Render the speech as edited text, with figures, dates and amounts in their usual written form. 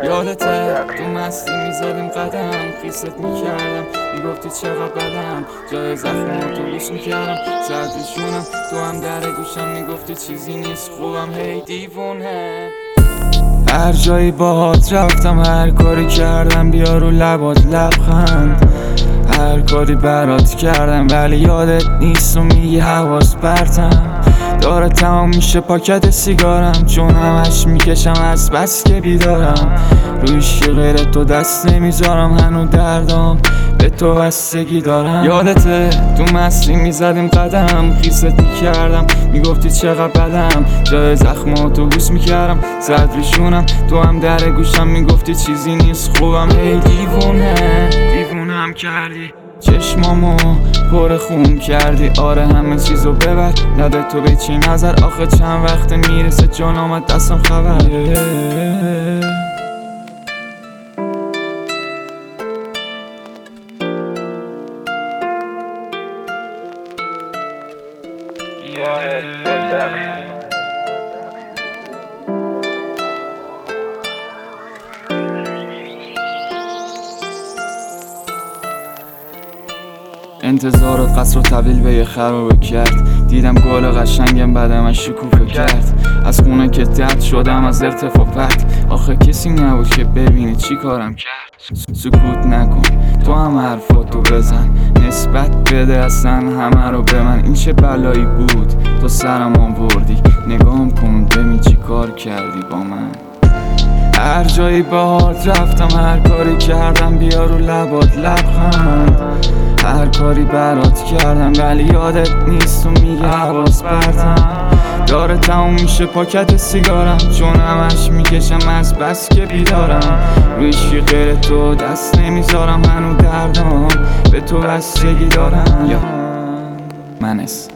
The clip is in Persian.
یادته تو مستی میزدیم قدم، خیست میکردم میگفتی چقدر بدم، جای زخم تو بوس میکردم سردشونم، تو هم در گوشم میگفتی چیزی نیست خوبم، هی دیوونه. هر جایی باهات رفتم، هر کاری کردم بیا رو لبات لبخند، هر کاری برات کردم ولی یادت نیست و میگی حواس پرتم. داره تمام میشه پاکت سیگارم، چون همش میکشم از بس که بیدارم، رویش که غیر تو دست نمیذارم، هنو دردام به تو بستگی دارم. یادته تو مستی میزدیم قدم، خیست میکردم میگفتی چقدر بدم، جای زخماتو بوس میکردم صدریشونم، تو هم در گوشم میگفتی چیزی نیست خوبم، هی دیوونم کردی، چشمامو پر خون کردی، آره همه چیزو ببر نده تو به چی نظر، آخه چند وقت میرسه جان آمد دستم خبر. انتظارات قصر و طویل به یه خرابه کرد، دیدم گل قشنگم بعد من شکوفه کرد، از خونه که دد شدم از ارتفاعت، آخه کسی نبود که ببینه چی کارم کرد. سکوت نکن تو هم حرفاتو بزن، نسبت بده اصلا همه رو به من، این چه بلایی بود تو سرم آوردی، نگام کن ببین چی کار کردی با من. هر جایی باهات رفتم، هر کاری کردم بیا رو لبات لبخند، هر کاری برات کردم ولی یادت نیست و میگی حواس پرتم. داره تموم میشه پاکت سیگارم، چون همش میکشم از بس که بیدارم، رویش که غیر تو دست نمیذارم، هنو دردام به تو بستگی دارم. منس